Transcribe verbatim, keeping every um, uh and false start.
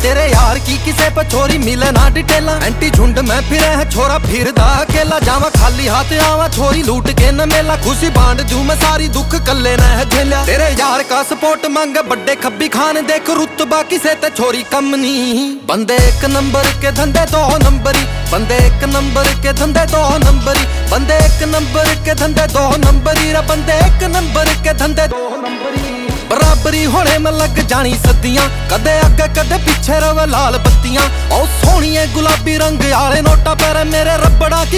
तेरे यार की किसे पे छोरी मिले ना डिटेला। एंटी झुंड में फिरे है छोरा फिरदा अकेला। जावा खाली हाथ आवा छोरी लूट के न मेला। खुशी बांट दूं मैं सारी दुख कल्ले न है झेलिया। तेरे यार का सपोर्ट मांगे बड्डे खब्बी खान देख रुतबा किसे ते छोरी कम नहीं। बंदे एक नंबर के धंधे दो नंबरी, बंदे एक नंबर के धंधे दो नंबरी, बंदे एक नंबर के धंधे दो नंबरी रे बंदे एक नंबर के धंधे दो नंबरी। बराबरी होने में लग जानी सदियां, कदे अगे कदे पीछे रवे लाल बत्तियां। ओ सोहणिए गुलाबी रंग आले नोटा पर मेरे रबड़ा की